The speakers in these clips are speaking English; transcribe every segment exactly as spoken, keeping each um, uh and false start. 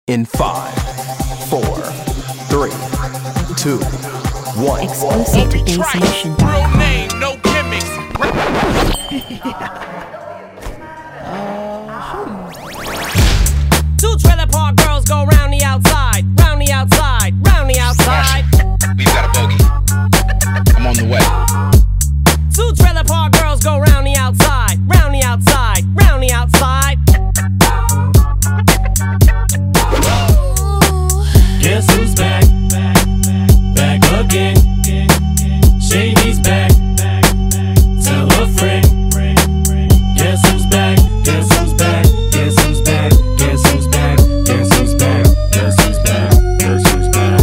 in five, four, three, two, one. Exclusive to Bass Nation. Real name, no gimmicks. Two trailer park girls go round the outside, round the outside, round the outside. We've got a bogey. I'm on the way. Two trailer park girls go round the outside, round the outside, round the outside. Guess who's back? Back again. Shady's back. Tell a friend. Guess who's back? Guess who's back? Guess who's back? Guess who's back? Guess who's back? Guess who's back? Guess who's back?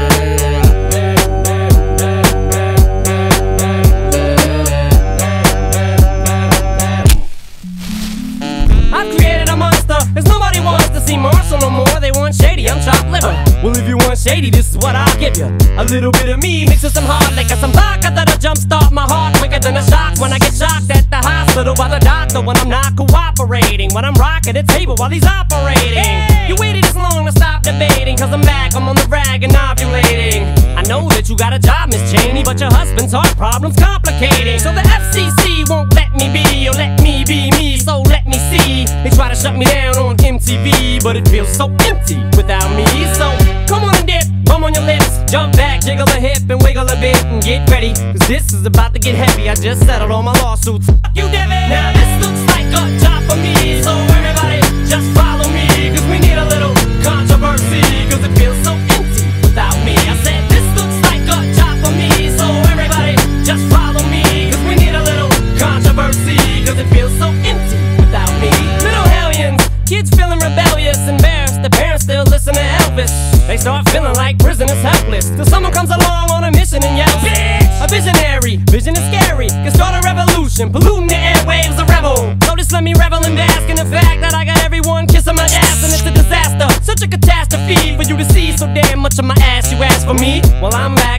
I've created a monster, cause nobody wants to see Marshall no more. They want Shady, I'm chopped liver. Well, if you want Shady, this is what I'll give you. A little bit of me mixed with some hard liquor, some vodka that'll jumpstart my heart quicker than a shock when I get shocked at the hospital by the doctor when I'm not cooperating, when I'm rocking the table while he's operating. Hey! You waited this long to stop debating, cause I'm back, I'm on the rag and ovulating. I know that you got a job, Miss Cheney, but your husband's heart problem's complicating. So the F C C won't let me be, or let me be me, so let me see. They try to shut me down on M T V, but it feels so empty without me. So come on and dip, bum on your lips, jump back, jiggle a hip and wiggle a bit and get ready, cause this is about to get heavy. I just settled all my lawsuits. Fuck you, Devin. Now this looks like a job for me, so everybody just follow me, cause we need a little controversy, cause it feels so empty without me. I said this looks like a job for me, so everybody just follow me, cause we need a little controversy, cause it feels so empty without me. Little hellions, kids feeling rebellious, embarrassed, the parents still listen to Elvis. They start feeling like prisoners helpless, till someone comes along on a mission and yells, bitch! A visionary, vision is scary, can start a revolution, polluting the airwaves, a rebel. So just let me revel and bask in the fact that I got everyone kissing my ass, and it's a disaster, such a catastrophe for you to see so damn much of my ass. You ask for me? Well, I'm back.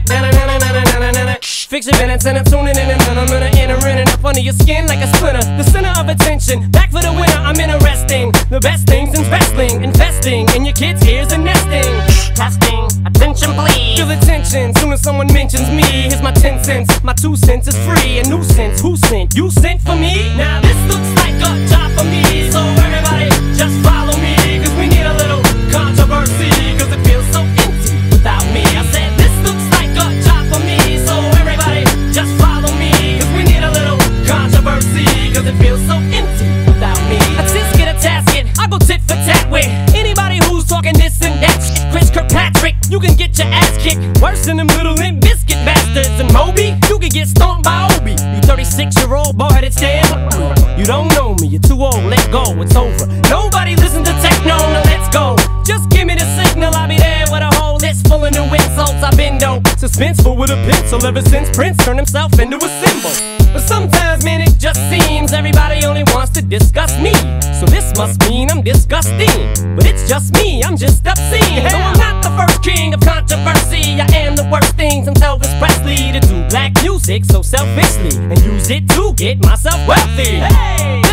Fix your minutes and I'm tuning in and I'm gonna enter in and up under your skin like a splinter. The center of attention, back for the winner, I'm interesting. The best things in wrestling, investing in your kids' ears and nesting. Testing, attention please. Feel the tension, soon as someone mentions me. Here's my ten cents, my two cents is free. A nuisance, who sent? You sent for me? Now this looks like a job for me, so everybody just follow me, cause we need a little controversy, cause it feels so empty without me. I said this looks like a job for me, so everybody just follow me, cause we need a little controversy, cause it feels so empty without me. I just get a tasket, I go tit for tat with anybody who's talking this and that shit. Chris Kirkpatrick, you can get your ass kicked worse than them little Limp Bizkit bastards. And Moby, you can get stomped by Obi. You thirty-six year old boy headed stand. You don't know me, you're too old, let go, it's over. Nobody listen to techno, now let's go. Just give me the signal, I'll be there with a whole list full of new insults. I've been dope, suspenseful with a pencil ever since Prince turned himself into a symbol. But sometimes, man, it just seems everybody only wants to discuss me. So this must mean I'm disgusting, but it's just me, I'm just obscene. No, I'm not the first king of controversy. I am the worst thing since Elvis Presley to do black music so selfishly and use it to get myself wealthy. Hey!